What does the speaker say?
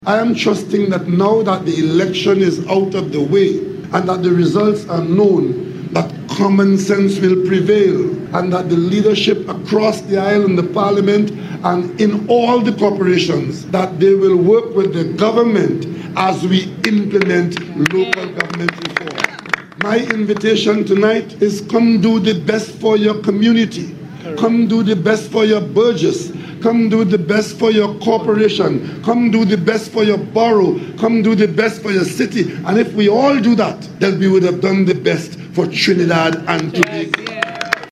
I am trusting that now that the election is out of the way and that the results are known, that common sense will prevail and that the leadership across the aisle in the parliament and in all the corporations, that they will work with the government as we implement local government reform. My invitation tonight is come do the best for your community. Come do the best for your burgess. Come do the best for your corporation. Come do the best for your borough. Come do the best for your city. And if we all do that, then we would have done the best for Trinidad and Tobago.